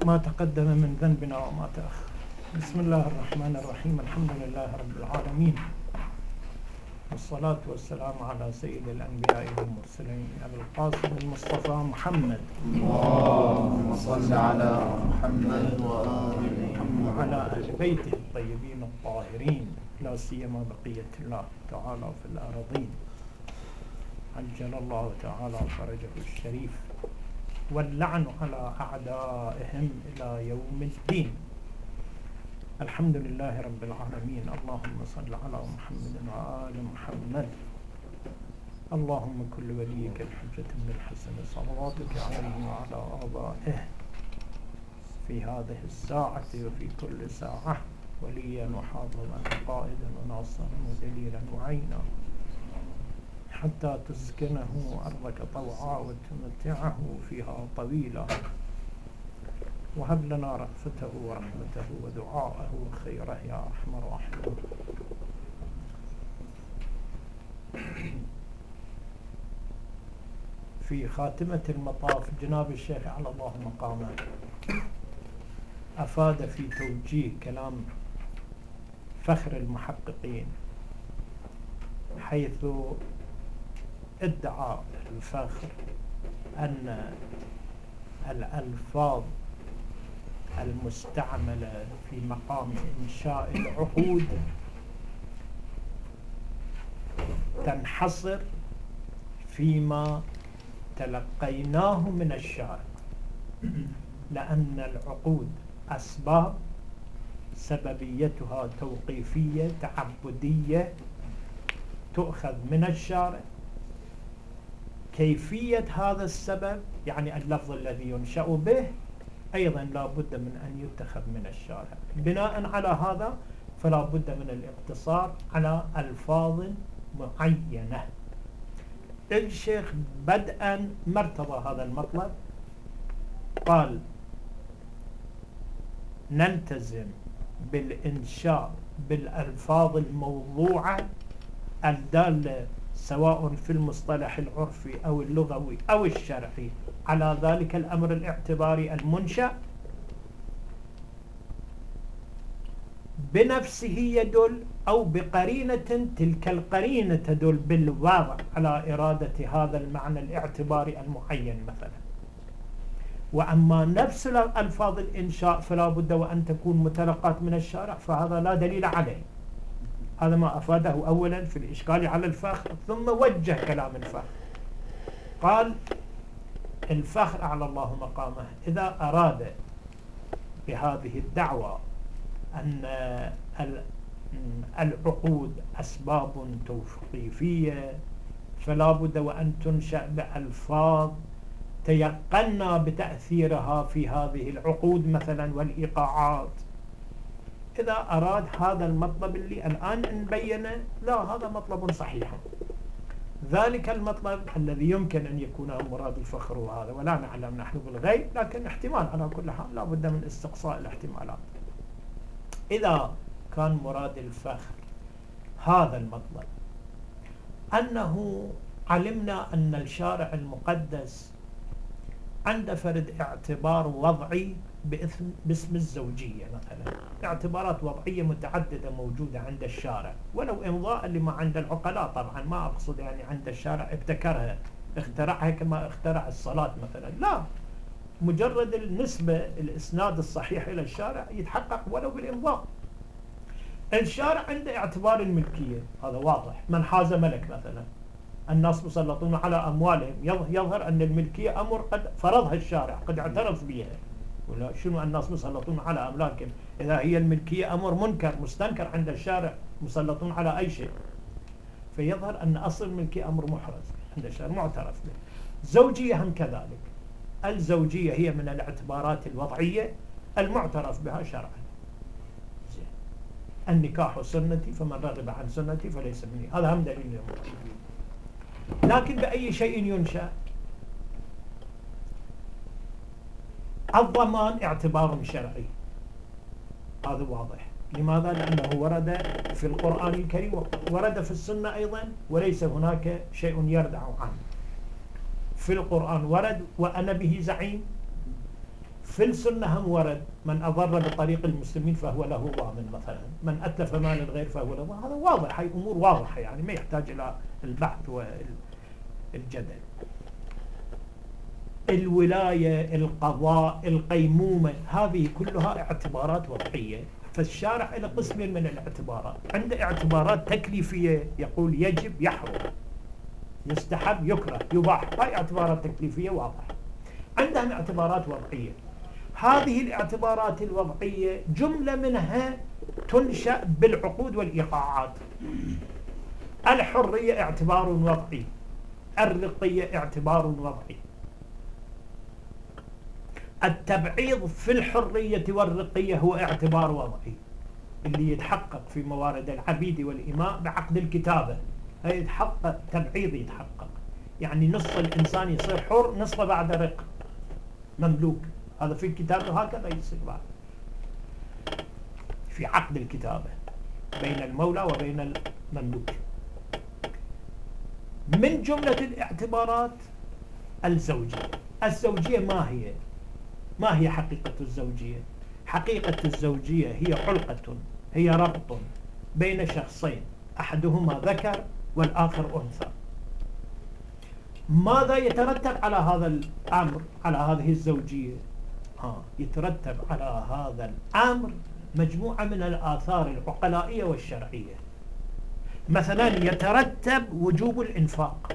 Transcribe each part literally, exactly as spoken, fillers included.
ما تقدم من ذنبنا وما تأخر. بسم الله الرحمن الرحيم. الحمد لله رب العالمين، والصلاة والسلام على سيد الأنبياء والمرسلين أبي القاسم المصطفى محمد. اللهم صل على محمد وآل محمد وعلى أهل بيته الطيبين الطاهرين، لا سيما بقية الله تعالى في الأراضين، عجل الله تعالى فرجه الشريف، واللعن على أعدائهم إلى يوم الدين. الحمد لله رب العالمين. اللهم صل على محمد وآل محمد. اللهم كل وليك الحجة بن الحسن صلواتك عليه وعلى آبائه في هذه الساعة وفي كل ساعة، وليا وحافظا وقائدا وناصرا ودليلا وعينا، حتى تسكنه أرضك طوعا وتمتعه فيها طويلا، وهب لنا رأفته ورحمته ودعاءه وخيره يا أرحم الراحمين. في خاتمة المطاف جناب الشيخ على الله مقامه أفاد في توجيه كلام فخر المحققين، حيث ادعى الفخر أن الألفاظ المستعملة في مقام إنشاء العقود تنحصر فيما تلقيناه من الشارع، لأن العقود أسباب سببيتها توقيفية تعبدية تؤخذ من الشارع. كيفية هذا السبب يعني اللفظ الذي ينشأ به أيضا لا بد من أن يتخذ من الشارع. بناء على هذا فلا بد من الاقتصار على ألفاظ معينة. الشيخ بدءا مرتضى هذا المطلب، قال نلتزم بالإنشاء بالألفاظ الموضوعة الدالة سواء في المصطلح العرفي أو اللغوي أو الشرعي على ذلك الأمر الاعتباري المنشأ بنفسه يدل أو بقرينة تلك القرينة تدل بالواضح على إرادة هذا المعنى الاعتباري المعين مثلا. وأما نفس ألفاظ الإنشاء فلا بد وأن تكون متلقات من الشارع، فهذا لا دليل عليه. هذا ما أفاده أولا في الإشكال على الفخر، ثم وجه كلام الفخر. قال الفخر أعلى الله مقامه إذا أراد بهذه الدعوة أن العقود أسباب توقيفية فلا بد وأن تنشأ بألفاظ تيقنا بتأثيرها في هذه العقود مثلا والإيقاعات. إذا أراد هذا المطلب اللي الآن نبينه، لا، هذا مطلب صحيح. ذلك المطلب الذي يمكن أن يكون مراد الفخر وهذا، ولا نعلم نحن بالغيب، لكن احتمال على كل حال لا بد من استقصاء الاحتمالات. إذا كان مراد الفخر هذا المطلب، أنه علمنا أن الشارع المقدس عند فرد اعتبار وضعي باسم الزوجية مثلا، اعتبارات وضعية متعددة موجودة عند الشارع، ولو إمضاء لما عند العقلاء طبعا، ما أقصد يعني عند الشارع ابتكرها اخترعها كما اخترع الصلاة مثلا، لا، مجرد النسبة الإسناد الصحيح إلى الشارع يتحقق ولو بالإمضاء. الشارع عنده اعتبار الملكية، هذا واضح. من حاز ملك مثلا، الناس مسلطون على أموالهم، يظهر أن الملكية أمر قد فرضها الشارع، قد اعترف بها. ولا شنو الناس مسلطون على أملاكهم؟ إذا هي الملكية أمر منكر مستنكر عند الشارع، مسلطون على أي شيء، فيظهر أن أصل الملكية أمر محرز عند الشارع معترف به. زوجية هم كذلك، الزوجية هي من الاعتبارات الوضعية المعترف بها شرعا. النكاح سنتي فمن رغب عن سنتي فليس مني، هذا هم دليل. لكن بأي شيء ينشأ؟ الضمان اعتبار شرعي، هذا واضح. لماذا؟ لأنه ورد في القرآن الكريم، ورد في السنة أيضا، وليس هناك شيء يردع عنه. في القرآن ورد وأنا به زعيم، في السنة هم ورد من أضر بطريق المسلمين فهو له ضامن مثلا، من أتلف مال الغير فهو له ضامن. هذا واضح، هاي أمور واضحة يعني ما يحتاج إلى البحث والجدل. الولاية، القضاء، القيمومة، هذه كلها اعتبارات وضعية. فالشارع إلى قسمين من الاعتبارات، عنده اعتبارات تكليفية يقول يجب يحرم، يستحب يكره يباح، هاي اعتبارات تكليفية واضحة. عندهم اعتبارات وضعية. هذه الاعتبارات الوضعية جملة منها تنشأ بالعقود والإيقاعات. الحرية اعتبار وضعي، الرقية اعتبار وضعي، التبعيض في الحرية والرقية هو اعتبار وضعي اللي يتحقق في موارد العبيد والإماء بعقد الكتابة. هي يتحقق تبعيض، يتحقق يعني نصف الإنسان يصير حر، نصفه بعد رق مملوك. هذا في الكتابة وهكذا يصير بعد في عقد الكتابة بين المولى وبين المملوك. من جملة الاعتبارات الزوجية. الزوجية ما هي؟ ما هي حقيقة الزوجية؟ حقيقة الزوجية هي علقة، هي ربط بين شخصين أحدهما ذكر والآخر أنثى. ماذا يترتب على هذا الأمر، على هذه الزوجية؟ آه يترتب على هذا الأمر مجموعة من الآثار العقلائية والشرعية. مثلا يترتب وجوب الإنفاق.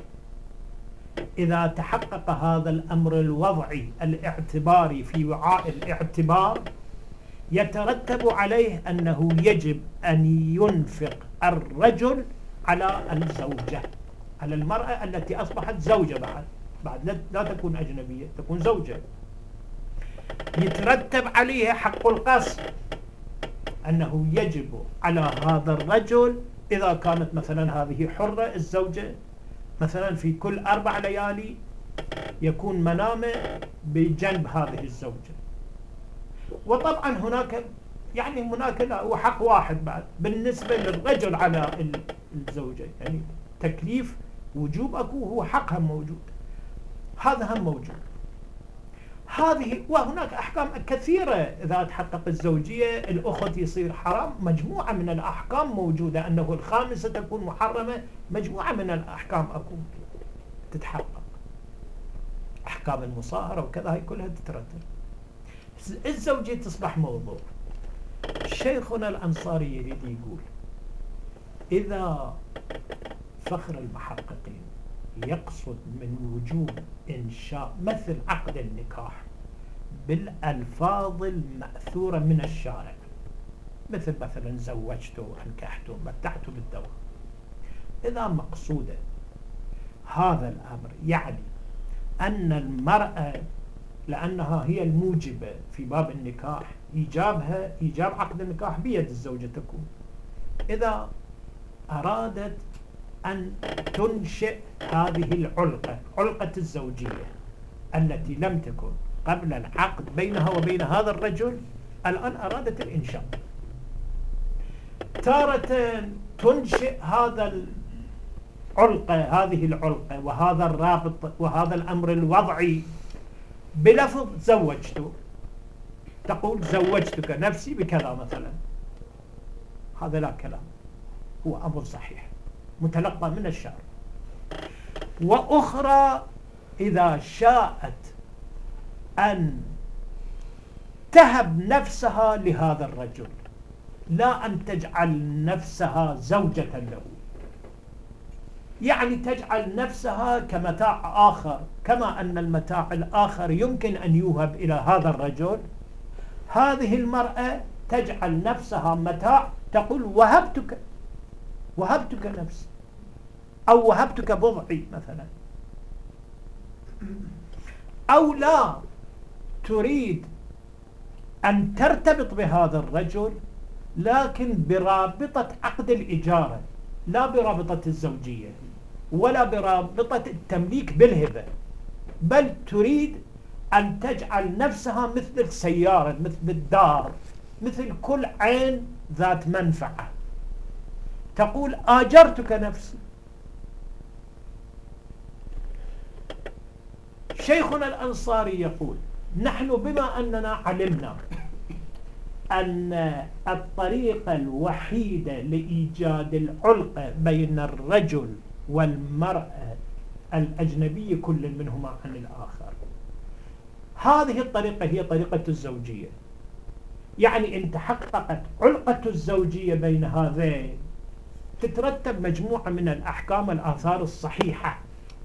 إذا تحقق هذا الأمر الوضعي الاعتباري في وعاء الاعتبار، يترتب عليه أنه يجب أن ينفق الرجل على الزوجة، على المرأة التي أصبحت زوجة بعد بعد لا تكون أجنبية، تكون زوجة. يترتب عليه حق القصر، أنه يجب على هذا الرجل إذا كانت مثلا هذه حرة الزوجة، مثلا في كل أربع ليالي يكون منامه بجنب هذه الزوجة. وطبعا هناك يعني هناك لا هو حق واحد بعد بالنسبة للرجل على الزوجة، يعني تكليف وجوب أكو، هو حقها موجود، هذا هم موجود. هذه وهناك أحكام كثيرة إذا تحقق الزوجية الأخت يصير حرام، مجموعة من الأحكام موجودة، أنه الخامسة تكون محرمة، مجموعة من الأحكام أكو تتحقق، أحكام المصاهرة وكذا هي كلها تترتب. الزوجية تصبح موضوع. شيخنا الأنصاري يريد يقول إذا فخر المحققين يقصد من وجوب إنشاء مثل عقد النكاح بالألفاظ المأثورة من الشارع، مثل مثلا زوجته، أنكحته، متعته بالدوام، إذا مقصوده هذا الأمر يعني أن المرأة لأنها هي الموجبة في باب النكاح، إيجابها إيجاب عقد النكاح بيد الزوجة تكون. إذا أرادت أن تنشئ هذه العلقة، علقة الزوجية التي لم تكن قبل العقد بينها وبين هذا الرجل، الآن أرادت الإنشاء. تارة تنشئ هذا العلقة، هذه العلقة وهذا الرابط وهذا الأمر الوضعي بلفظ زوجته، تقول زوجتك نفسي بكذا مثلا، هذا لا كلام، هو أمر صحيح متلقى من الشارع. وأخرى إذا شاءت أن تهب نفسها لهذا الرجل، لا أن تجعل نفسها زوجة له، يعني تجعل نفسها كمتاع آخر، كما أن المتاع الآخر يمكن أن يوهب إلى هذا الرجل، هذه المرأة تجعل نفسها متاع، تقول وهبتك وهبتك نفسي أو وهبتك بضعي مثلا. أو لا تريد أن ترتبط بهذا الرجل لكن برابطة عقد الإجارة، لا برابطة الزوجية ولا برابطة التمليك بالهبة، بل تريد أن تجعل نفسها مثل السيارة، مثل الدار، مثل كل عين ذات منفعة، تقول آجرتك نفسي. شيخنا الأنصاري يقول نحن بما أننا علمنا أن الطريقة الوحيدة لإيجاد العلقة بين الرجل والمرأة الأجنبية كل منهما عن الآخر، هذه الطريقة هي طريقة الزوجية. يعني إن تحققت علقة الزوجية بين هذين تترتب مجموعة من الأحكام والآثار الصحيحة.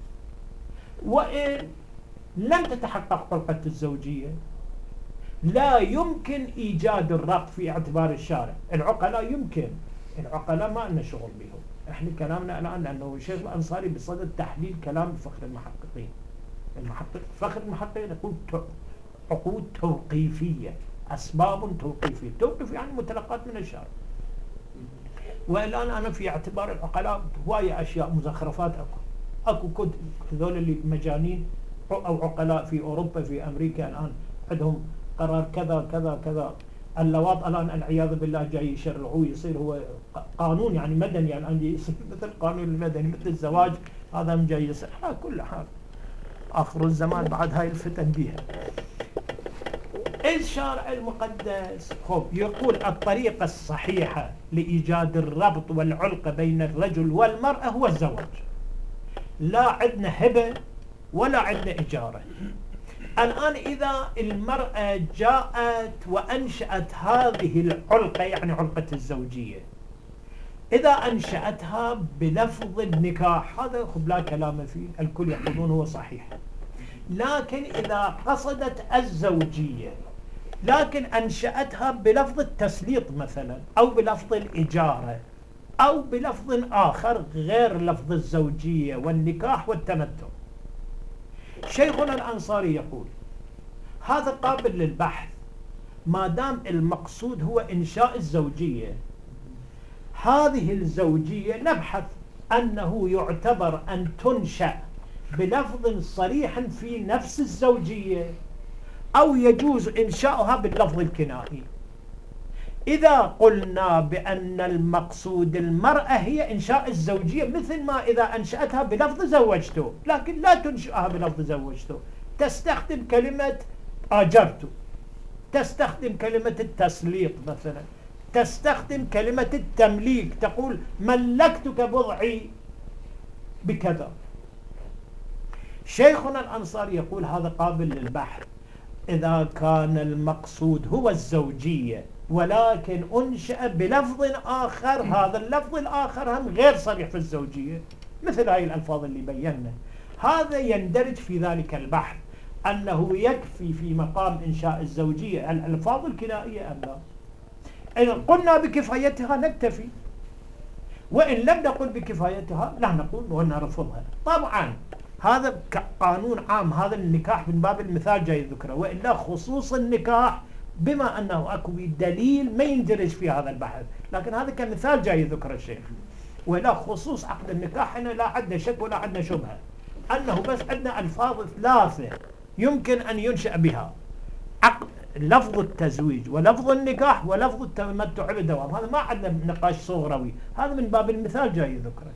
وإن لم تتحقق علقة الزوجية لا يمكن إيجاد الربط في اعتبار الشارع. العقلاء يمكن، العقلاء ما لنا شغل بهم، احنا كلامنا الآن لأنه الشيخ الأنصاري بصدد تحليل كلام فخر المحققين. المحقق فخر المحققين يقول عقود توقيفية، أسباب توقيفية. توقيف يعني متلقات من الشارع. والآن أنا في اعتبار العقلاء هواية أشياء مزخرفات أكو أكو كنت هذول اللي مجانين أو عقلاء في أوروبا في أمريكا الآن عندهم قرار كذا كذا كذا. اللواط الآن العياذ بالله جاي يشرعوه يصير هو قانون يعني مدني، يعني عندي يصير مثل القانون المدني مثل الزواج، هذا من جاي يصير. على كل حال آخر الزمان بعد هاي الفتن بيها. الشارع المقدس خب يقول الطريقة الصحيحة لإيجاد الربط والعلقة بين الرجل والمرأة هو الزواج. لا عندنا هبة ولا عندنا إجارة. الآن إذا المرأة جاءت وأنشأت هذه العلقة يعني علقة الزوجية، إذا أنشأتها بلفظ النكاح هذا خب لا كلام فيه، الكل يقولون هو صحيح. لكن إذا قصدت الزوجية لكن أنشأتها بلفظ التسليط مثلا أو بلفظ الإجارة أو بلفظ آخر غير لفظ الزوجية والنكاح والتمتع، شيخنا الأنصاري يقول هذا قابل للبحث ما دام المقصود هو إنشاء الزوجية. هذه الزوجية نبحث أنه يعتبر أن تنشأ بلفظ صريح في نفس الزوجية أو يجوز إنشاؤها باللفظ الكنائي. إذا قلنا بأن المقصود المرأة هي إنشاء الزوجية مثل ما إذا أنشأتها بلفظ زوجته، لكن لا تنشئها بلفظ زوجته، تستخدم كلمة آجرت، تستخدم كلمة التسليط مثلا، تستخدم كلمة التمليك، تقول ملكتك بضعي بكذا. شيخنا الأنصاري يقول هذا قابل للبحث إذا كان المقصود هو الزوجية ولكن أنشأ بلفظ آخر، هذا اللفظ الآخر هم غير صريح في الزوجية مثل هاي الألفاظ اللي بينا، هذا يندرج في ذلك البحث أنه يكفي في مقام إنشاء الزوجية الألفاظ الكنائية أم لا. إن قلنا بكفايتها نكتفي، وإن لم نقل بكفايتها لا نقول ونرفضها. طبعا هذا قانون عام، هذا النكاح من باب المثال جاي ذكره، وإلا خصوص النكاح بما أنه أكو دليل ما يندرج في هذا البحث، لكن هذا كمثال جاي ذكره الشيخ. ولا خصوص عقد النكاح هنا لا عندنا شك ولا عندنا شبهة، أنه بس عندنا ألفاظ ثلاثة يمكن أن ينشأ بها عقد، لفظ التزويج ولفظ النكاح ولفظ التمتع بالدوام. هذا ما عندنا نقاش صغروي، هذا من باب المثال جاي ذكره.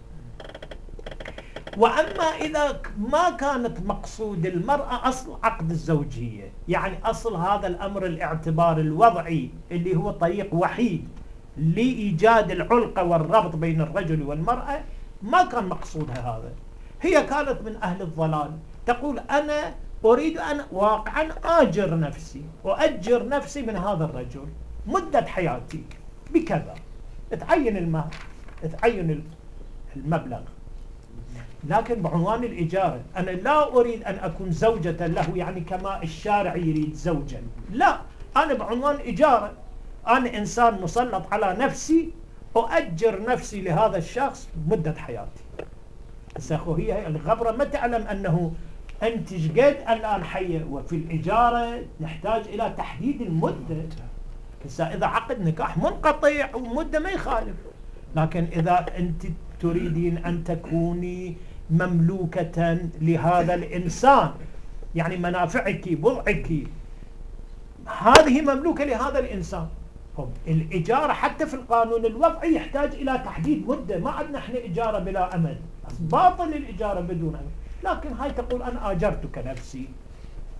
وأما إذا ما كانت مقصود المرأة أصل عقد الزوجية، يعني أصل هذا الأمر الاعتبار الوضعي اللي هو طريق وحيد لإيجاد العلقة والربط بين الرجل والمرأة، ما كان مقصودها هذا، هي كانت من أهل الضلال تقول أنا أريد أن واقعا آجر نفسي وأجر نفسي من هذا الرجل مدة حياتي بكذا، تعين المهر، تعين المبلغ، لكن بعنوان الإجارة. أنا لا أريد أن أكون زوجة له يعني كما الشارع يريد زوجا، لا، أنا بعنوان إجارة، أنا إنسان مسلط على نفسي أؤجر نفسي لهذا الشخص مدة حياتي. سأخو هي الغبرة ما تعلم أنه أنت جقد الآن حية، وفي الإجارة نحتاج إلى تحديد المدة. إذا عقد نكاح منقطع ومدة ما يخالف، لكن إذا أنت تريدين أن تكوني مملوكة لهذا الإنسان يعني منافعك بضعك هذه مملوكة لهذا الإنسان. الإجارة حتى في القانون الوضعي يحتاج إلى تحديد مدة، ما عندنا احنا إجارة بلا أمد، باطل الإجارة بدون أمد، لكن هاي تقول أنا آجرتك نفسي.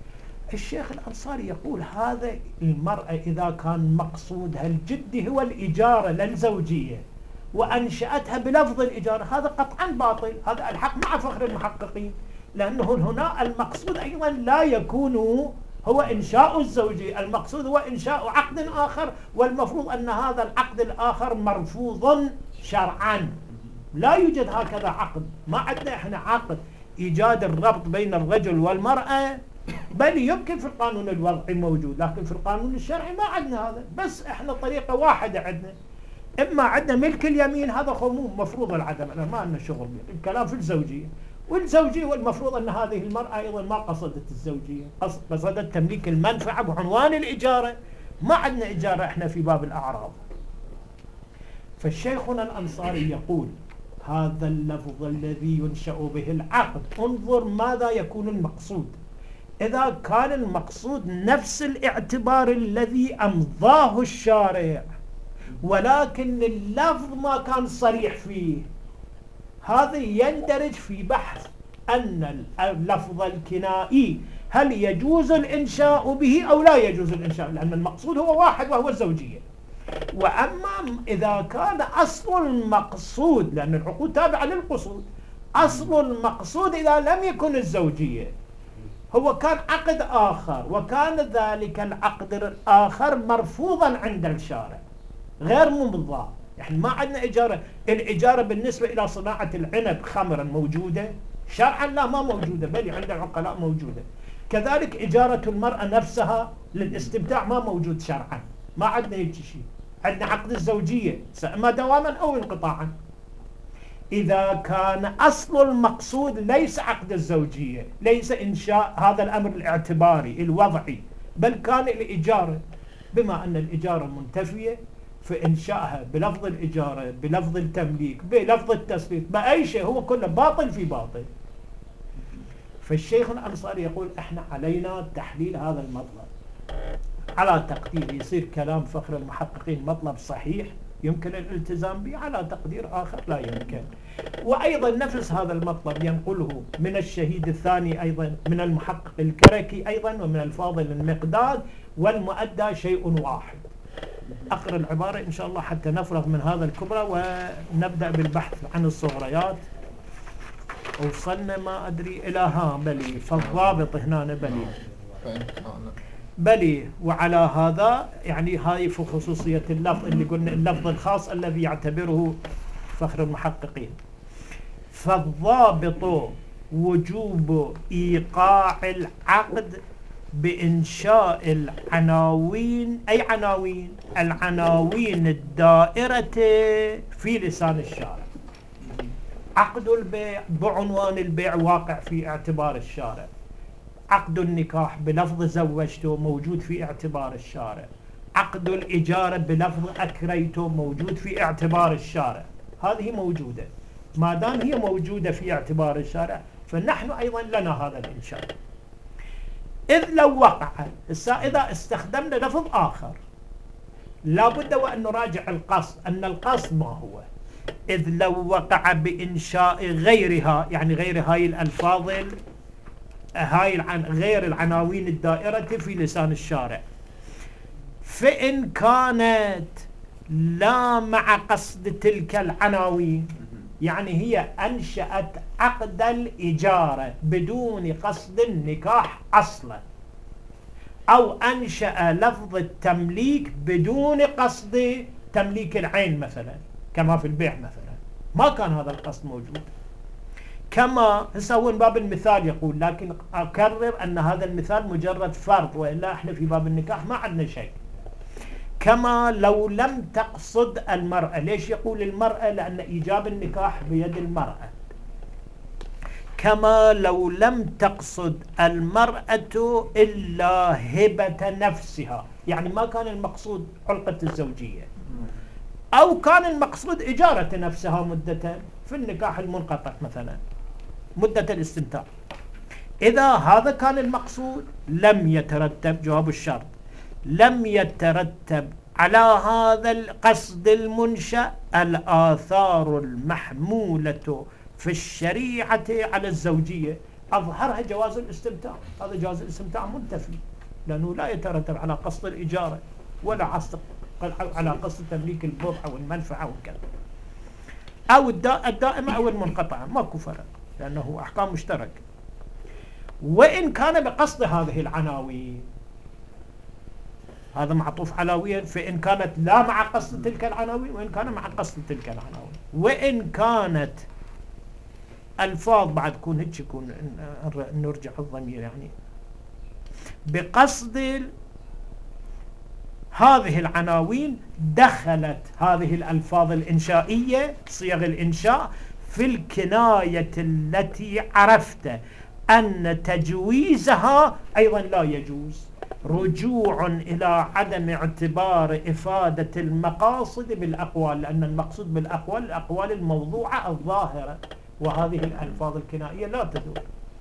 الشيخ الأنصاري يقول هذا المرأة إذا كان مقصودها الجدي هو الإجارة للزوجية وأنشأتها بلفظ الإجارة، هذا قطعا باطل، هذا الحق مع فخر المحققين، لأنه هنا المقصود أيضا لا يكون هو إنشاء الزوجية، المقصود هو إنشاء عقد آخر، والمفروض أن هذا العقد الآخر مرفوض شرعا. لا يوجد هكذا عقد، ما عندنا إحنا عقد إيجاد الربط بين الرجل والمرأة، بل يمكن في القانون الوضعي موجود، لكن في القانون الشرعي ما عندنا هذا. بس إحنا طريقة واحدة عندنا، إما عندنا ملك اليمين، هذا خموم مفروض العدم، أنا ما لنا شغل به، الكلام في الزوجية. والزوجية والمفروض أن هذه المرأة أيضا ما قصدت الزوجية، قصدت تمليك المنفعة بعنوان الإجارة. ما عندنا إجارة إحنا في باب الأعراض. فالشيخنا الأنصاري يقول هذا اللفظ الذي ينشأ به العقد، انظر ماذا يكون المقصود. إذا كان المقصود نفس الاعتبار الذي أمضاه الشارع، ولكن اللفظ ما كان صريح فيه، هذا يندرج في بحث أن اللفظ الكنائي هل يجوز الإنشاء به أو لا يجوز الإنشاء، لأن المقصود هو واحد وهو الزوجية. وأما إذا كان أصل المقصود، لأن العقود تابعة للقصود، أصل المقصود إذا لم يكن الزوجية، هو كان عقد آخر، وكان ذلك العقد الآخر مرفوضا عند الشارع غير ممضى. يعني ما عندنا إجارة، الإجارة بالنسبة إلى صناعة العنب خمرا موجودة شرعا؟ لا، ما موجودة، بل عند العقلاء موجودة. كذلك إجارة المرأة نفسها للاستمتاع ما موجود شرعا، ما عندنا هيك شيء. عندنا عقد الزوجية إما دواما أو انقطاعا. إذا كان أصل المقصود ليس عقد الزوجية، ليس إنشاء هذا الأمر الاعتباري الوضعي، بل كان الإجارة، بما أن الإجارة منتفية، فإنشاءها بلفظ الإجارة، بلفظ التمليك، بلفظ التسليط، بأي شيء، هو كله باطل في باطل. فالشيخ الأنصاري يقول إحنا علينا تحليل هذا المطلب على تقدير يصير كلام فخر المحققين مطلب صحيح يمكن الالتزام به، على تقدير آخر لا يمكن. وأيضا نفس هذا المطلب ينقله من الشهيد الثاني أيضا، من المحقق الكركي أيضا، ومن الفاضل المقداد، والمؤدى شيء واحد. أقرأ العبارة إن شاء الله حتى نفرغ من هذا الكبرى ونبدأ بالبحث عن الصغريات. وصلنا ما أدري إلى ها بلي، فالضابط هنا بلي بلي. وعلى هذا يعني هاي في خصوصية اللفظ اللي قلنا، اللفظ الخاص الذي يعتبره فخر المحققين. فالضابط وجوب إيقاع العقد بإنشاء العناوين، أي عناوين؟ العناوين الدائرة في لسان الشارع. عقد البيع بعنوان البيع واقع في اعتبار الشارع، عقد النكاح بلفظ زوجته موجود في اعتبار الشارع، عقد الإجارة بلفظ أكريته موجود في اعتبار الشارع. هذه موجودة، ما دام هي موجودة في اعتبار الشارع فنحن أيضا لنا هذا الإنشاء. إذ لو وقع، إذا استخدمنا لفظ آخر لابد وأن نراجع القصد، أن القصد ما هو. إذ لو وقع بإنشاء غيرها، يعني غير هاي الألفاظ، هاي العن غير العناوين الدائرة في لسان الشارع، فإن كانت لا مع قصد تلك العناوين، يعني هي أنشأت عقد الإجارة بدون قصد النكاح أصلا، أو أنشأ لفظ التمليك بدون قصد تمليك العين مثلا، كما في البيع مثلا، ما كان هذا القصد موجود. كما هسه باب المثال يقول، لكن أكرر أن هذا المثال مجرد فرض، وإلا احنا في باب النكاح ما عندنا شيء. كما لو لم تقصد المرأة، ليش يقول المرأة؟ لأن إيجاب النكاح بيد المرأة. كما لو لم تقصد المرأة إلا هبة نفسها، يعني ما كان المقصود علقة الزوجية، أو كان المقصود إجارة نفسها مدة في النكاح المنقطع مثلا، مدة الاستمتاع. إذا هذا كان المقصود لم يترتب، جواب الشرط، لم يترتب على هذا القصد المنشأ الآثار المحمولة في الشريعة على الزوجية. أظهرها جواز الاستمتاع. هذا جواز الاستمتاع منتفي، لأنه لا يترتب على قصد الإجارة ولا على قصد تمليك البضع أو المنفعة وكذا، أو الدائمة أو المنقطعة، ماكو فرق لأنه أحكام مشتركة. وإن كان بقصد هذه العناوين، هذا معطوف على وين، فإن كانت لا مع قصد تلك العناوين وإن كان مع قصد تلك العناوين. وإن كانت ألفاظ بعد كون هيك يكون نرجع الضمير يعني بقصد هذه العناوين، دخلت هذه الألفاظ الإنشائية صيغ الإنشاء في الكناية التي عرفت أن تجويزها أيضا لا يجوز، رجوع إلى عدم اعتبار إفادة المقاصد بالأقوال، لأن المقصود بالأقوال الأقوال الموضوعة الظاهرة، وهذه الألفاظ الكنائية لا تدور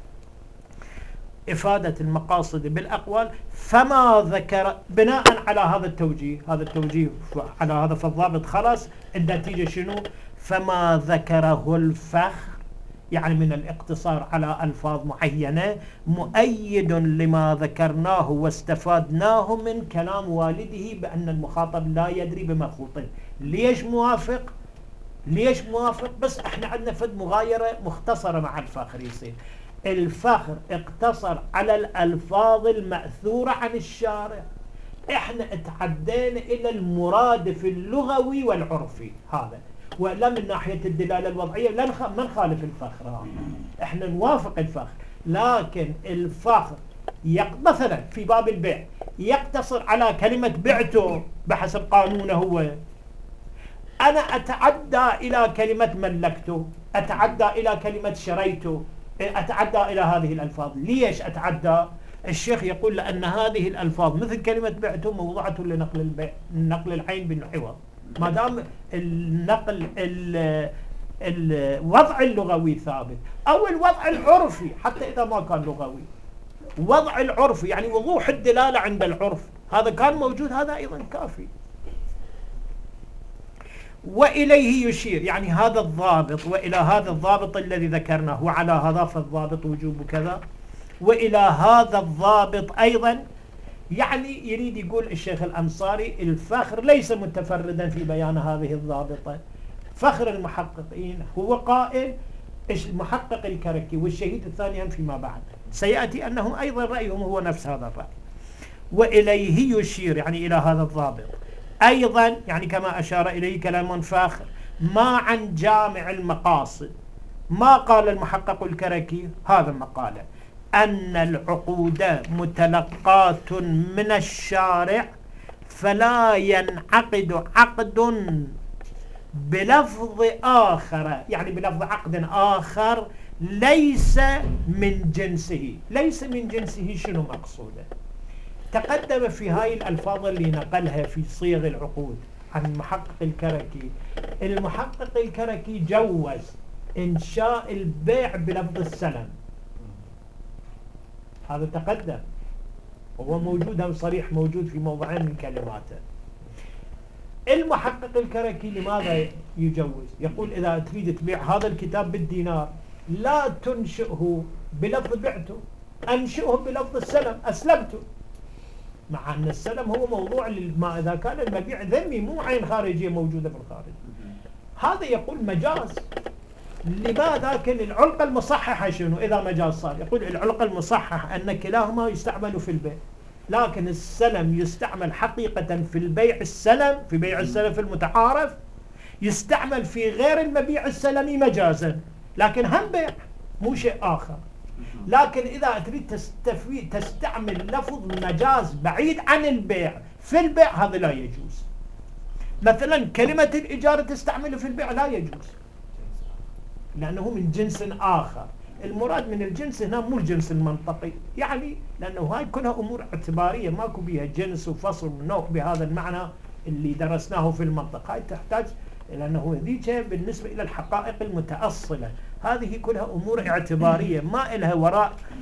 إفادة المقاصد بالأقوال. فما ذكر بناء على هذا التوجيه، هذا التوجيه على هذا فالضابط خلاص، النتيجة شنو؟ فما ذكره الفخر يعني من الاقتصار على ألفاظ معينة مؤيد لما ذكرناه واستفادناه من كلام والده بأن المخاطب لا يدري بمخوطه. ليش موافق؟ ليش موافق؟ بس احنا عندنا فد مغايرة مختصرة مع الفخر. يصير الفخر اقتصر على الألفاظ المأثورة عن الشارع، احنا اتعدينا إلى المرادف اللغوي والعرفي هذا، ولا من ناحية الدلالة الوضعية لا ما نخالف الفخر، ها. احنا نوافق الفخر، لكن الفخر يق... مثلا في باب البيع يقتصر على كلمة بعته بحسب قانونه هو. أنا أتعدى إلى كلمة ملكته، أتعدى إلى كلمة شريته، أتعدى إلى هذه الألفاظ. ليش أتعدى؟ الشيخ يقول لأن هذه الألفاظ مثل كلمة بعته موضوعة لنقل البيع، نقل العين بالعوض، ما دام النقل الوضع اللغوي ثابت أو الوضع العرفي حتى إذا ما كان لغوي، وضع العرفي يعني وضوح الدلالة عند العرف هذا كان موجود، هذا أيضا كافي. وإليه يشير يعني هذا الضابط، وإلى هذا الضابط الذي ذكرناه، وعلى هذا فالضابط وجوب كذا، وإلى هذا الضابط أيضا يعني يريد يقول الشيخ الأنصاري الفخر ليس متفردا في بيان هذه الضابطة. فخر المحققين هو قائل، المحقق الكركي والشهيد الثاني هم فيما بعد سيأتي أنهم أيضا رأيهم هو نفس هذا الرأي. وإليه يشير يعني إلى هذا الضابط أيضا، يعني كما أشار إليه كلام فاخر ما عن جامع المقاصد. ما قال المحقق الكركي هذا المقالة أن العقود متلقات من الشارع فلا ينعقد عقد بلفظ آخر، يعني بلفظ عقد آخر ليس من جنسه. ليس من جنسه شنو مقصوده؟ تقدم في هاي الألفاظ اللي نقلها في صيغ العقود عن المحقق الكركي. المحقق الكركي جوز إنشاء البيع بلفظ السلم، هذا تقدم وهو موجود صريح موجود في موضعين من كلماته. المحقق الكركي لماذا يجوز؟ يقول إذا تريد تبيع هذا الكتاب بالدينار لا تنشئه بلفظ بعته، أنشئه بلفظ السلم، أسلمته، مع أن السلم هو موضوع ما إذا كان المبيع ذمي مو عين خارجية موجودة في الخارج. هذا يقول مجاز. لماذا؟ كان العلقة المصححة شنو إذا مجاز صار؟ يقول العلقة المصححة أن كلاهما يستعمل في البيع، لكن السلم يستعمل حقيقة في البيع السلم، في بيع السلم في المتعارف، يستعمل في غير المبيع السلمي مجازا، لكن هم بيع مو شيء آخر. لكن إذا تريد تستعمل لفظ مجاز بعيد عن البيع في البيع هذا لا يجوز. مثلا كلمة الإجارة تستعمله في البيع لا يجوز لأنه من جنس آخر. المراد من الجنس هنا مو الجنس المنطقي، يعني لأنه هاي كلها أمور اعتبارية ماكو بيها جنس وفصل ونوع بهذا المعنى اللي درسناه في المنطق. هاي تحتاج لأنه ذيك بالنسبة إلى الحقائق المتأصلة، هذه كلها أمور اعتبارية ما إلها وراء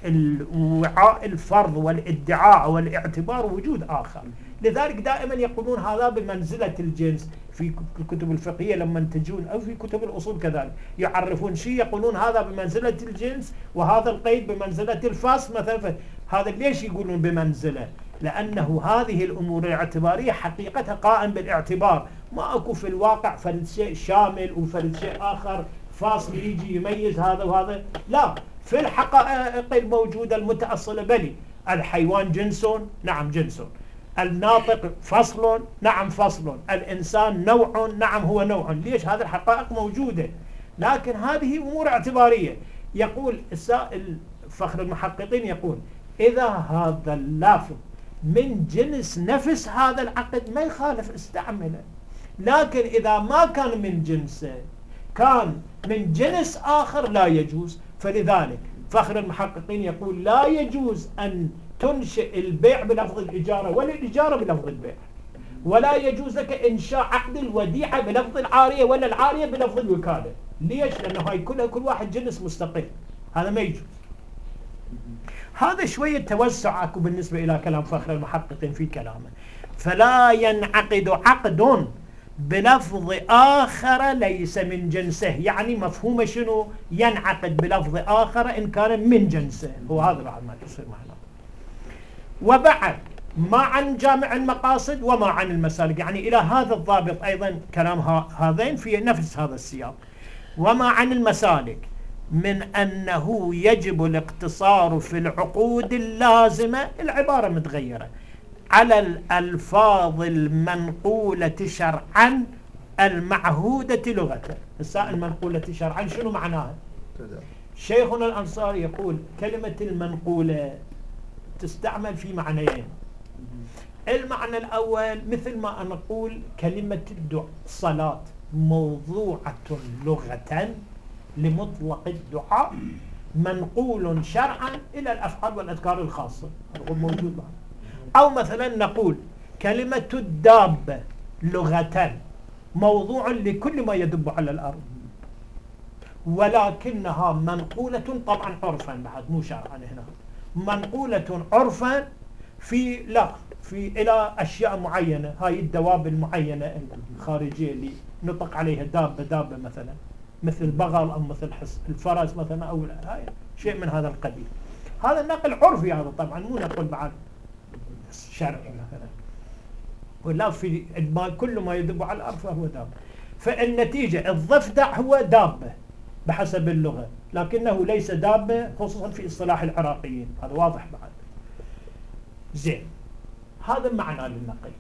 وعاء الفرض والادعاء والاعتبار وجود آخر. لذلك دائما يقولون هذا بمنزلة الجنس في الكتب الفقهية لما تجون، أو في كتب الأصول كذلك يعرفون شيء يقولون هذا بمنزلة الجنس وهذا القيد بمنزلة الفصل مثلا. هذا ليش يقولون بمنزلة؟ لأنه هذه الأمور الاعتبارية حقيقتها قائم بالاعتبار، ما أكو في الواقع فرد شيء شامل وفرد شيء آخر فاصل يجي يميز هذا وهذا. لا، في الحقائق الموجودة المتأصلة بلي الحيوان جنس، نعم جنس، الناطق فصل، نعم فصل، الإنسان نوع، نعم هو نوع. ليش؟ هذه الحقائق موجودة، لكن هذه أمور اعتبارية. يقول السائل فخر المحققين يقول إذا هذا اللفظ من جنس نفس هذا العقد ما يخالف استعمله، لكن إذا ما كان من جنسه كان من جنس آخر لا يجوز. فلذلك فخر المحققين يقول لا يجوز أن تنشئ البيع بلفظ الإجارة ولا الإجارة بلفظ البيع، ولا يجوز لك إنشاء عقد الوديعة بلفظ العارية ولا العارية بلفظ الوكالة. ليش؟ لأنه هاي كلها كل واحد جنس مستقل، هذا ما يجوز. هذا شوية توسع أكو بالنسبة إلى كلام فخر المحققين في كلامه. فلا ينعقد عقد بلفظ آخر ليس من جنسه، يعني مفهوم شنو؟ ينعقد بلفظ آخر إن كان من جنسه، هو هذا بعد ما يصير معنا. وبعد ما عن جامع المقاصد وما عن المسالك، يعني إلى هذا الضابط أيضا كلام هذين في نفس هذا السياق. وما عن المسالك من أنه يجب الاقتصار في العقود اللازمة، العبارة متغيرة، على الألفاظ المنقولة شرعا المعهودة لغة. السائل المنقولة شرعا شنو معناها؟ شيخنا الأنصاري يقول كلمة المنقولة تستعمل في معنيين. المعنى الأول مثل ما نقول كلمة الصلاة موضوعة لغة لمطلق الدعاء، منقول شرعا إلى الأفعال والأذكار الخاصة، هذا موجود معنا. أو مثلا نقول كلمة الدابة لغة موضوع لكل ما يدب على الأرض، ولكنها منقولة طبعا عرفا بعد مو شرعا. هنا منقولة عرفا في لا في إلى أشياء معينة، هاي الدواب المعينة الخارجية اللي نطق عليها دابة دابة مثلا مثل البغل أو مثل الفرس مثلا، أو هاي شيء من هذا القبيل. هذا النقل عرفي، هذا طبعا مو نقل بعد شرعي مثلا. ولا في كل ما يدب على الأرض فهو دابة. فالنتيجة الضفدع هو دابة بحسب اللغة، لكنه ليس دابة خصوصا في اصطلاح العراقيين، هذا واضح بعد. زين، هذا معنى للنقل.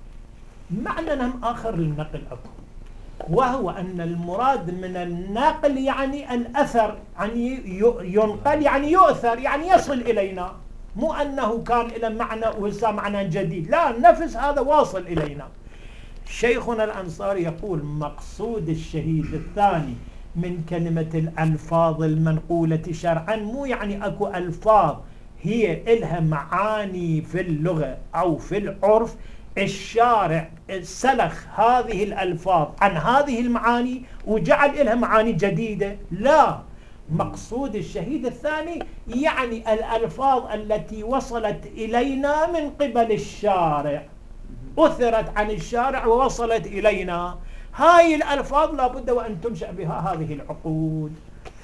معنى آخر للنقل أكو، وهو أن المراد من النقل يعني الأثر، يعني ينقل يعني يؤثر، يعني يصل إلينا، مو أنه كان إلى معنى وهسه معنى جديد، لا، نفس هذا واصل إلينا. شيخنا الأنصاري يقول مقصود الشهيد الثاني من كلمة الألفاظ المنقولة شرعا مو يعني أكو ألفاظ هي إلها معاني في اللغة أو في العرف، الشارع سلخ هذه الألفاظ عن هذه المعاني وجعل إلها معاني جديدة، لا. مقصود الشهيد الثاني يعني الألفاظ التي وصلت إلينا من قبل الشارع، أثرت عن الشارع ووصلت إلينا، هاي الألفاظ لابد وأن تنشأ بها هذه العقود.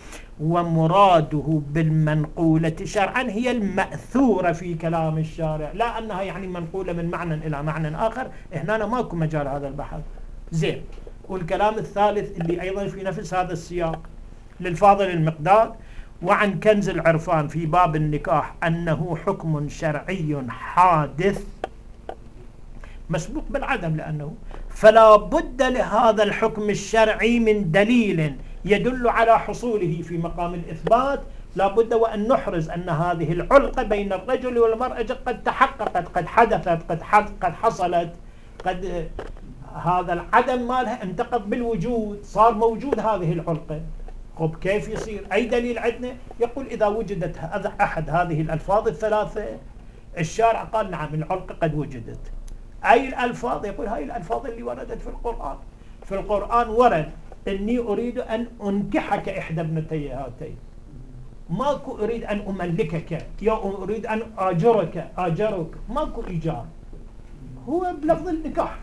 ومراده بالمنقولة شرعا هي المأثورة في كلام الشارع، لا أنها يعني منقولة من معنى إلى معنى آخر، هنا ماكو مجال هذا البحث. زين، والكلام الثالث اللي أيضا في نفس هذا السياق للفاضل المقداد: وعن كنز العرفان في باب النكاح أنه حكم شرعي حادث مسبوق بالعدم، لأنه فلا بد لهذا الحكم الشرعي من دليل يدل على حصوله في مقام الإثبات. لا بد وأن نحرز أن هذه العلقة بين الرجل والمرأة قد تحققت، قد حدثت، قد قد حصلت، قد هذا العدم مالها انتقض بالوجود، صار موجود هذه العلقة. خب كيف يصير؟ أي دليل عندنا؟ يقول إذا وجدت أحد هذه الألفاظ الثلاثة، الشارع قال نعم العلقة قد وجدت. أي الألفاظ؟ يقول هاي الألفاظ اللي وردت في القرآن. في القرآن ورد إني أريد أن أنكحك إحدى ابنتي هاتين، ماكو أريد أن أملكك يا أريد أن آجرك آجرك، ماكو إيجار، هو بلفظ النكاح.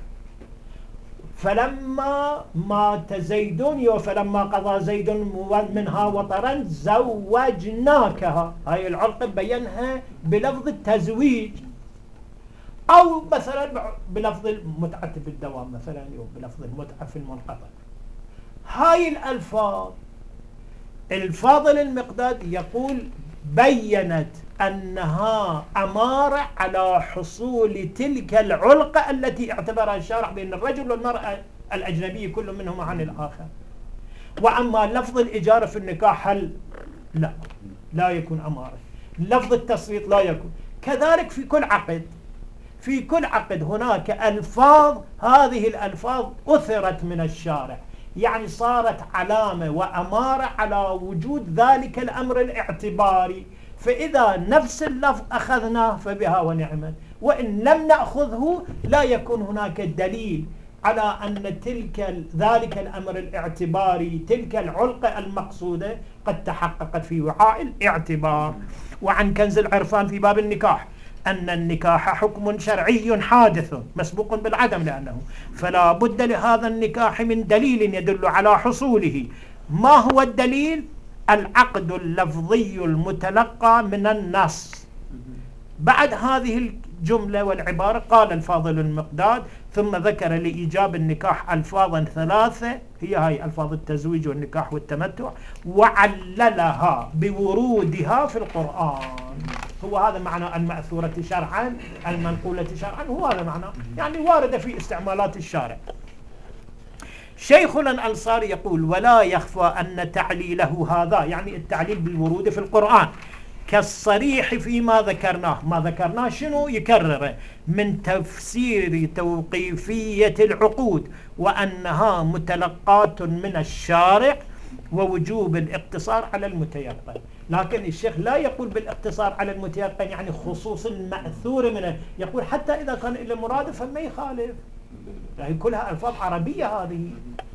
فلما مات زيد فلما قضى زيد منها وطرا زوجناكها، هاي العرق بينها بلفظ التزويج، أو مثلا بلفظ المتعة بالدوام مثلا، أو بلفظ المتعة في المنقطع. هاي الألفاظ الفاضل المقداد يقول بينت أنها أمارة على حصول تلك العلقة التي اعتبرها الشارع بين الرجل والمرأة الأجنبي كل منهما عن الآخر. وأما لفظ الإجارة في النكاح هل لا لا يكون أمارة، لفظ التسويط لا يكون كذلك. في كل عقد في كل عقد هناك ألفاظ، هذه الألفاظ أثرت من الشارع، يعني صارت علامة وأمارة على وجود ذلك الأمر الاعتباري، فإذا نفس اللفظ أخذناه فبها ونعمت، وإن لم نأخذه لا يكون هناك دليل على أن تلك ذلك الأمر الاعتباري، تلك العلقة المقصودة قد تحققت في وعاء الاعتبار. وعن كنز العرفان في باب النكاح أن النكاح حكم شرعي حادث مسبوق بالعدم، لأنه فلا بد لهذا النكاح من دليل يدل على حصوله. ما هو الدليل؟ العقد اللفظي المتلقى من النص. بعد هذه الجملة والعبارة قال الفاضل المقداد ثم ذكر لإيجاب النكاح ألفاظا ثلاثة، هي هاي ألفاظ التزويج والنكاح والتمتع، وعللها بورودها في القرآن. هو هذا معنى المأثورة شرعا، المنقولة شرعا، هو هذا معنى، يعني واردة في استعمالات الشارع. شيخنا الأنصاري يقول ولا يخفى أن تعليله هذا، يعني التعليل بالورود في القرآن، كالصريح فيما ذكرناه. ما ذكرناه شنو؟ يكرره من تفسير توقيفية العقود، وأنها متلقاة من الشارع، ووجوب الاقتصار على المتيقن. لكن الشيخ لا يقول بالاقتصار على المتيقن يعني خصوص المأثور منه، يقول حتى إذا كان إلى مرادف فما يخالف، يعني كلها ألفاظ عربية هذه.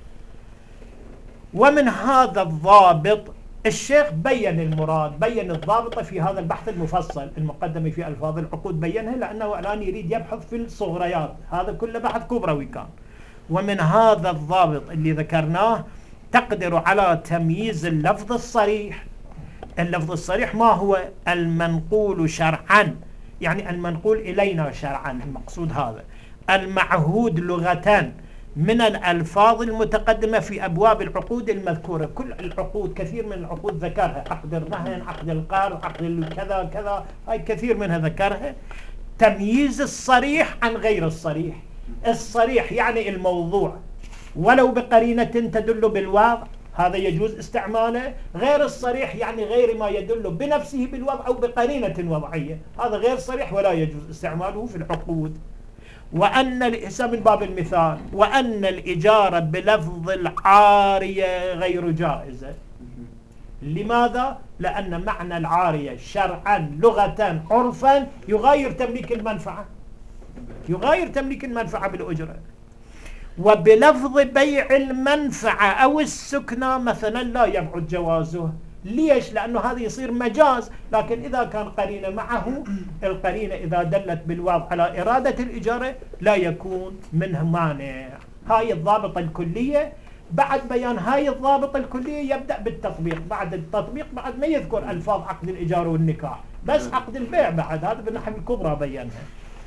ومن هذا الضابط الشيخ بين المراد، بين الضابط في هذا البحث المفصل المقدم في ألفاظ العقود، بينها لأنه الآن يريد يبحث في الصغريات، هذا كله بحث كبروي كان. ومن هذا الضابط اللي ذكرناه تقدر على تمييز اللفظ الصريح. اللفظ الصريح ما هو؟ المنقول شرعا، يعني المنقول إلينا شرعا، المقصود هذا، المعهود لغة من الألفاظ المتقدمة في أبواب العقود المذكورة. كل العقود، كثير من العقود ذكرها، عقد الرهن، عقد القرض، عقد كذا كذا، هاي كثير منها ذكرها. تمييز الصريح عن غير الصريح. الصريح يعني الموضوع ولو بقرينة تدل بالوضع، هذا يجوز استعماله. غير الصريح يعني غير ما يدل بنفسه بالوضع أو بقرينة وضعية، هذا غير صريح ولا يجوز استعماله في العقود. وأن الإسم من باب المثال، وأن الإجارة بلفظ العارية غير جائزة. لماذا؟ لأن معنى العارية شرعا لغة عرفا يغاير تمليك المنفعة، يغاير تمليك المنفعة بالأجرة. وبلفظ بيع المنفعة أو السكنة مثلا لا يبعد جوازه. ليش؟ لأنه هذا يصير مجاز، لكن إذا كان قرينة معه، القرينة إذا دلت بالواضح على إرادة الإجارة لا يكون منه مانع. هاي الضابطة الكلية. بعد بيان هاي الضابطة الكلية يبدأ بالتطبيق. بعد التطبيق بعد ما يذكر ألفاظ عقد الإجارة والنكاح، بس عقد البيع بعد هذا بالناحية الكبرى بيانها.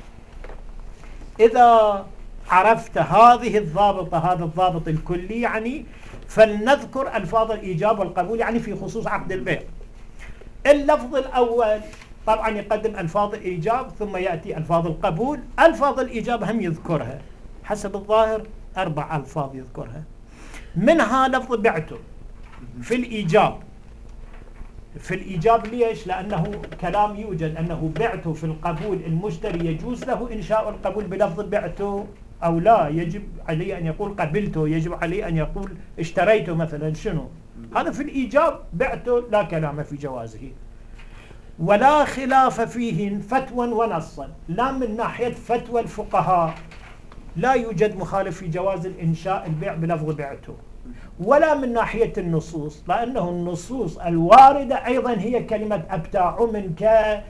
إذا عرفت هذه الضابطة، هذا الضابط الكلي يعني، فلنذكر ألفاظ الإيجاب والقبول يعني في خصوص عقد البيع. اللفظ الأول طبعا يقدم ألفاظ الإيجاب ثم يأتي ألفاظ القبول. ألفاظ الإيجاب هم يذكرها حسب الظاهر أربع ألفاظ يذكرها، منها لفظ بعته في الإيجاب. في الإيجاب ليش؟ لأنه كلام يوجد أنه بعته في القبول، المشتري يجوز له إنشاء القبول بلفظ بعته أو لا، يجب عليه أن يقول قبلته، يجب عليه أن يقول اشتريته مثلا. شنو هذا؟ في الإيجاب بعته لا كلام في جوازه، ولا خلاف فيه فتوى ونصا. لا من ناحية فتوى الفقهاء لا يوجد مخالف في جواز الإنشاء البيع بلفظ بعته، ولا من ناحية النصوص، لأنه النصوص الواردة أيضا هي كلمة أبتاع منك،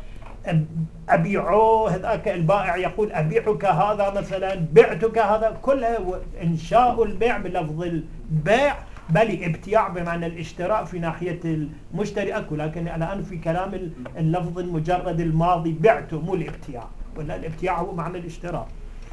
أبيعه، هذاك البائع يقول أبيعك هذا مثلا، بعتك هذا، كلها إنشاء البيع بلفظ البيع، بل ابتياع بمعنى الاشتراء في ناحية المشتري أكو، لكن الآن في كلام اللفظ المجرد الماضي بعته، مو الابتياع، ولا الابتياع هو معنى الاشتراء.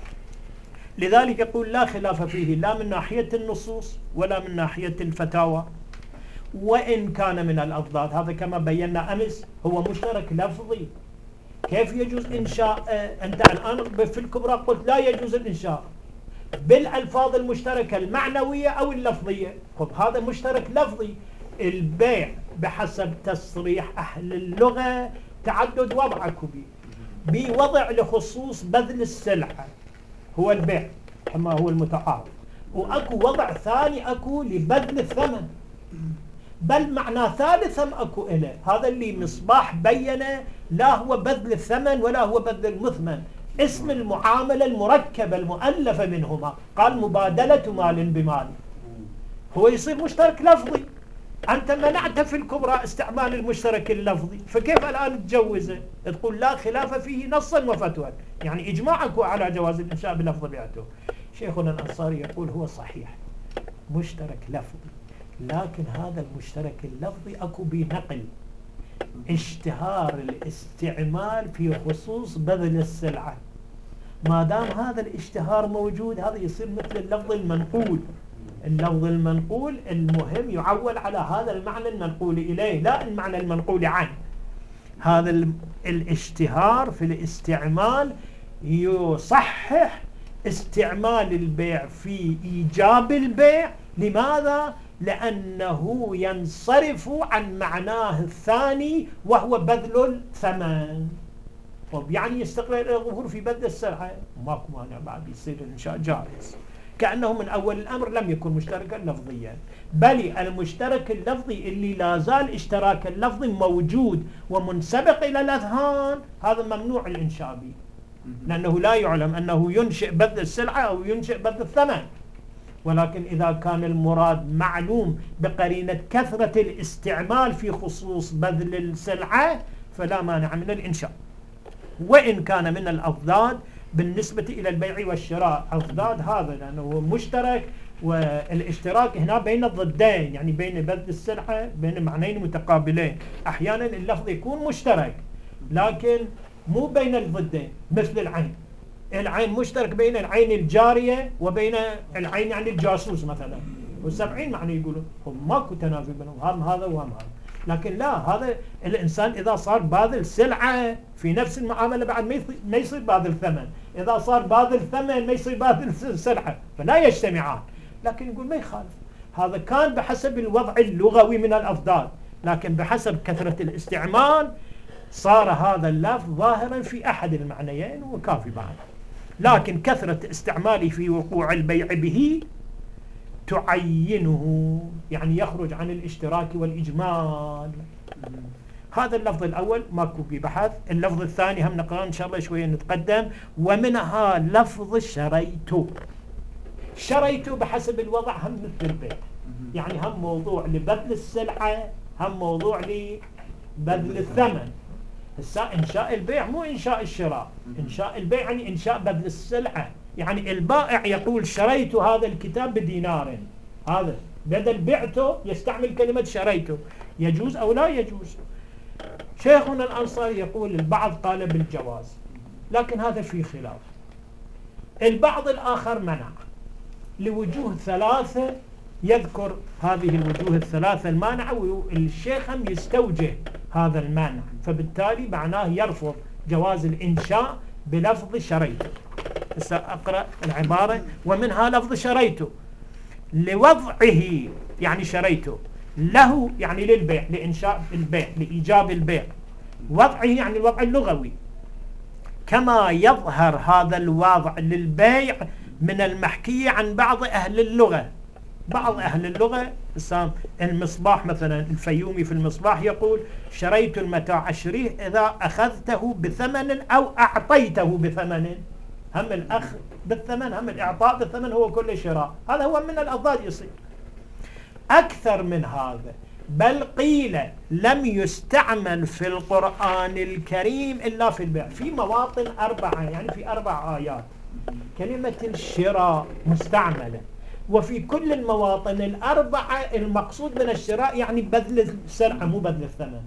لذلك يقول لا خلاف فيه لا من ناحية النصوص ولا من ناحية الفتاوى، وإن كان من الأضداد. هذا كما بينا أمس هو مشترك لفظي. كيف يجوز إنشاء؟ أنت الآن في الكبرى قلت لا يجوز الإنشاء بالألفاظ المشتركة المعنوية أو اللفظية. خب هذا مشترك لفظي. البيع بحسب تصريح أهل اللغة تعدد وضعك به، بوضع لخصوص بذل السلعة هو البيع كما هو المتعارف، وأكو وضع ثاني أكو لبذل الثمن، بل معنى ثالثا أكو إله. هذا اللي مصباح بينه، لا هو بذل الثمن ولا هو بذل المثمن، اسم المعاملة المركبة المؤلفة منهما، قال مبادلة مال بمال، هو يصير مشترك لفظي. أنت منعت في الكبرى استعمال المشترك اللفظي، فكيف الآن تجوزه؟ تقول لا خلاف فيه نصا وفتوى، يعني إجماعك على جواز الإنشاء بلفظ بيعته. شيخنا الأنصاري يقول هو صحيح مشترك لفظي، لكن هذا المشترك اللفظي أكو بنقل اشتهار الاستعمال في خصوص بذل السلعة. ما دام هذا الاشتهار موجود، هذا يصير مثل اللفظ المنقول. اللفظ المنقول المهم يعول على هذا المعنى المنقول إليه، لا المعنى المنقول عنه. هذا الاشتهار في الاستعمال يصحح استعمال البيع في إيجاب البيع. لماذا؟ لأنه ينصرف عن معناه الثاني وهو بذل الثمن. طب يعني يستقر إلى الظهور في بذل السلعة، ماكو مانع بعد يصير الإنشاء جائز، كأنه من أول الأمر لم يكن مشتركا لفظيا، بل المشترك اللفظي اللي لا زال اشتراك اللفظي موجود ومنسبق إلى الأذهان، هذا ممنوع الإنشاء به، لأنه لا يعلم أنه ينشئ بذل السلعة أو ينشئ بذل الثمن. ولكن إذا كان المراد معلوم بقرينة كثرة الاستعمال في خصوص بذل السلعة، فلا مانع من الإنشاء، وإن كان من الأضداد بالنسبة إلى البيع والشراء. أضداد هذا لأنه مشترك، والاشتراك هنا بين الضدين، يعني بين بذل السلعة بين معنيين متقابلين. أحيانا اللفظ يكون مشترك لكن مو بين الضدين، مثل العين. العين مشترك بين العين الجارية وبين العين يعني الجاسوس مثلا، والسبعين معنى يقولوا هم ماكو تنافي بينهم، هم هذا وهم هذا. لكن لا، هذا الإنسان إذا صار باذل سلعة في نفس المعاملة بعد ما يصير باذل ثمن، إذا صار باذل ثمن ما يصير باذل سلعة، فلا يجتمعان. لكن يقول ما يخالف، هذا كان بحسب الوضع اللغوي من الأفضال، لكن بحسب كثرة الاستعمال صار هذا اللفظ ظاهرا في أحد المعنيين وكافي بعد. لكن كثرة استعماله في وقوع البيع به تعينه، يعني يخرج عن الاشتراك والإجمال. هذا اللفظ الأول ماكو به بحث. اللفظ الثاني هم نقرأ إن شاء الله شوية نتقدم. ومنها لفظ شريت. شريت بحسب الوضع هم مثل البيع، يعني هم موضوع لبذل السلعة، هم موضوع لبذل الثمن. إنشاء البيع مو إنشاء الشراء، إنشاء البيع يعني إنشاء بذل السلعة. يعني البائع يقول شريت هذا الكتاب بدينار، هذا بدل بعته يستعمل كلمة شريته، يجوز أو لا يجوز؟ شيخنا الأنصاري يقول البعض قال بالجواز، لكن هذا فيه خلاف. البعض الآخر منع لوجوه ثلاثة، يذكر هذه الوجوه الثلاثة المانعة، والشيخ هم يستوجه هذا المانع، فبالتالي معناه يرفض جواز الإنشاء بلفظ شريت. سأقرأ العبارة. ومنها لفظ شريت لوضعه، يعني شريته له يعني للبيع، لإنشاء البيع، لإيجاب البيع. وضعه يعني الوضع اللغوي، كما يظهر هذا الوضع للبيع من المحكي عن بعض أهل اللغة. بعض أهل اللغة المصباح مثلا، الفيومي في المصباح يقول شريت المتاع أشريه إذا أخذته بثمن أو أعطيته بثمن. هم الأخذ بالثمن هم الإعطاء بالثمن هو كل شراء، هذا هو من الأضداد يصير. أكثر من هذا، بل قيل لم يستعمل في القرآن الكريم إلا في البيع في مواطن أربعة، يعني في أربع آيات كلمة الشراء مستعملة، وفي كل المواطن الأربعة المقصود من الشراء يعني بذل السلعة مو بذل الثمن.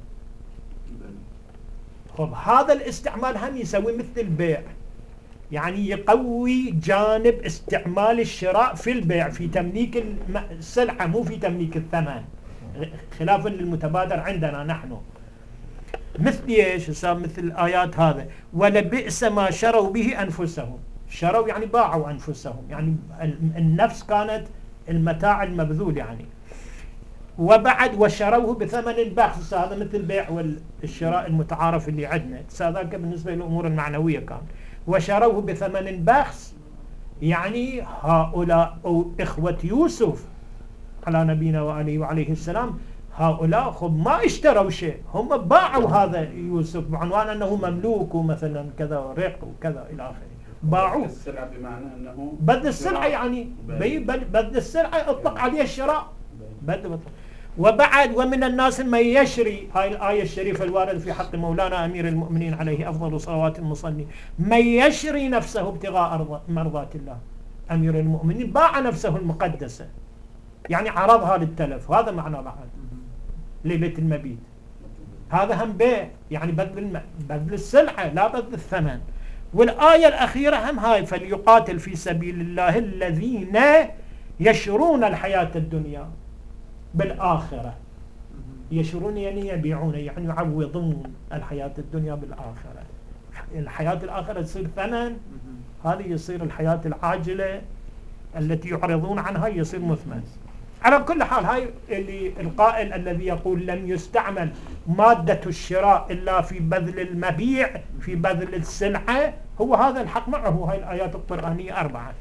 خب هذا الاستعمال هم يسوي مثل البيع، يعني يقوي جانب استعمال الشراء في البيع في تمليك السلعة مو في تمليك الثمن، خلافا للمتبادر عندنا نحن. مثل ايش؟ مثل الآيات هذا ولبئس ما شروا به أنفسهم. شروا يعني باعوا أنفسهم، يعني النفس كانت المتاع المبذول يعني. وبعد وشروه بثمن بخس، هذا مثل البيع والشراء المتعارف اللي عندنا، هذاك بالنسبة للأمور المعنوية كان. وشروه بثمن بخس يعني هؤلاء أو إخوة يوسف على نبينا وآله وعليه السلام، هؤلاء خب ما اشتروا شيء، هم باعوا هذا يوسف بعنوان أنه مملوك ومثلا كذا رق وكذا إلى آخره، باعوه. السلعة بمعنى أنه بذل السلعة يعني بذل السلعة اطلق عليه الشراء بذل. وبعد ومن الناس من يشري، هاي الآية الشريفة الواردة في حق مولانا أمير المؤمنين عليه أفضل صلوات المصلي، من يشري نفسه ابتغاء مرضات الله. أمير المؤمنين باع نفسه المقدسة، يعني عرضها للتلف، هذا معنى بعد ليلة المبيت. هذا هم بيع، يعني بذل بذل السلعة لا بذل الثمن. والآية الأخيرة هم هاي فليقاتل في سبيل الله الذين يشرون الحياة الدنيا بالآخرة. يشرون يعني يبيعون، يعني يعوضون الحياة الدنيا بالآخرة. الحياة الآخرة تصير ثمن، هذه يصير الحياة العاجلة التي يعرضون عنها يصير مثمن. على كل حال هاي اللي القائل الذي يقول لم يستعمل مادة الشراء إلا في بذل المبيع في بذل السلعة، هو هذا الحق معه. هاي الآيات القرآنية أربعة.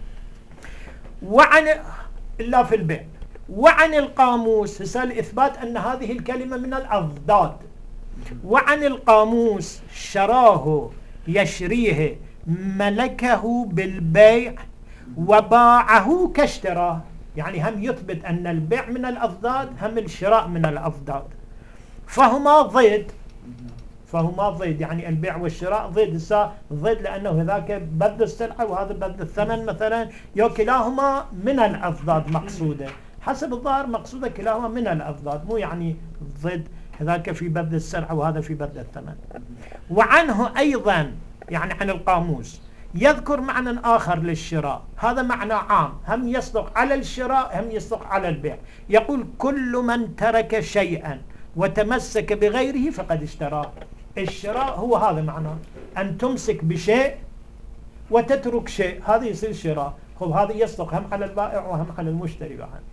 وعن إلا في البيع. وعن القاموس سأل إثبات أن هذه الكلمة من الأضداد. وعن القاموس شراه يشريه ملكه بالبيع وباعه كاشتراه، يعني هم يثبت أن البيع من الأضداد هم الشراء من الأضداد، فهما ضد فهما ضد يعني البيع والشراء ضد. ضد لأنه ذاك بذل السلعة وهذا بذل الثمن مثلا، يو كلاهما من الأضداد مقصودة حسب الظاهر، مقصودة كلاهما من الأضداد، مو يعني ضد، هذاك في بذل السلعة وهذا في بذل الثمن. وعنه أيضا يعني عن القاموس يذكر معنى آخر للشراء، هذا معنى عام هم يصدق على الشراء هم يصدق على البيع. يقول كل من ترك شيئا وتمسك بغيره فقد اشتراه. الشراء هو هذا معناه، أن تمسك بشيء وتترك شيء، هذا يصير شراء. خب هذا يصدق هم على البائع وهم على المشتري بعد.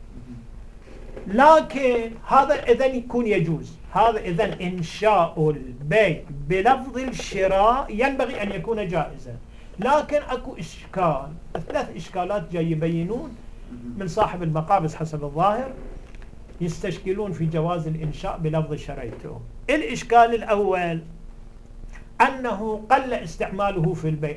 لكن هذا إذن يكون يجوز، هذا إذن إنشاء البيع بلفظ الشراء ينبغي أن يكون جائزا. لكن أكو إشكال، ثلاث إشكالات جاي يبينون من صاحب المقابس حسب الظاهر، يستشكلون في جواز الإنشاء بلفظ شريته. الإشكال الأول أنه قل استعماله في البيع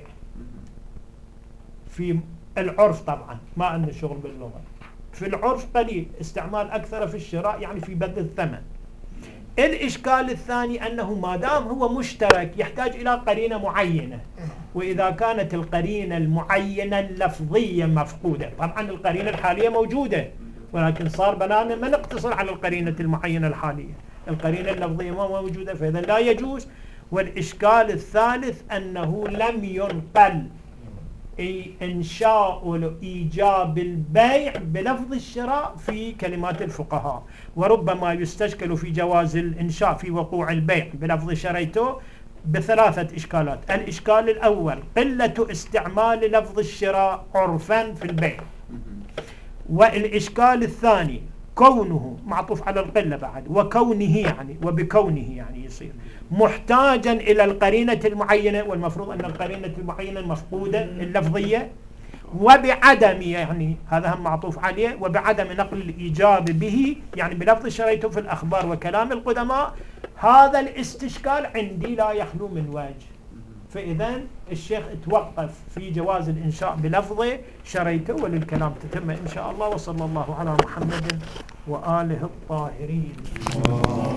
في العرف، طبعا ما عندنا شغل باللغة، في العرف قليل، استعمال أكثر في الشراء يعني في بذل الثمن. الإشكال الثاني أنه ما دام هو مشترك يحتاج إلى قرينة معينة، وإذا كانت القرينة المعينة اللفظية مفقودة، طبعا القرينة الحالية موجودة ولكن صار بنانا ما نقتصر على القرينة المعينة الحالية، القرينة اللفظية ما موجودة، فإذا لا يجوز. والإشكال الثالث أنه لم ينقل إنشاء إيجاب البيع بلفظ الشراء في كلمات الفقهاء، وربما يستشكل في جواز الإنشاء في وقوع البيع بلفظ شريته بثلاثة إشكالات. الإشكال الأول قلة استعمال لفظ الشراء عرفا في البيع، والإشكال الثاني كونه معطوف على القلة بعد، وكونه يعني وبكونه يعني يصير محتاجا إلى القرينة المعينة، والمفروض أن القرينة المعينة المفقودة اللفظية، وبعدم يعني هذا هم معطوف عليه، وبعدم نقل الإيجاب به يعني بلفظ شريته في الأخبار وكلام القدماء. هذا الاستشكال عندي لا يخلو من وجه. فإذا الشيخ توقف في جواز الإنشاء بلفظه شريته، وللكلام تتم إن شاء الله. وصلى الله على محمد وآله الطاهرين.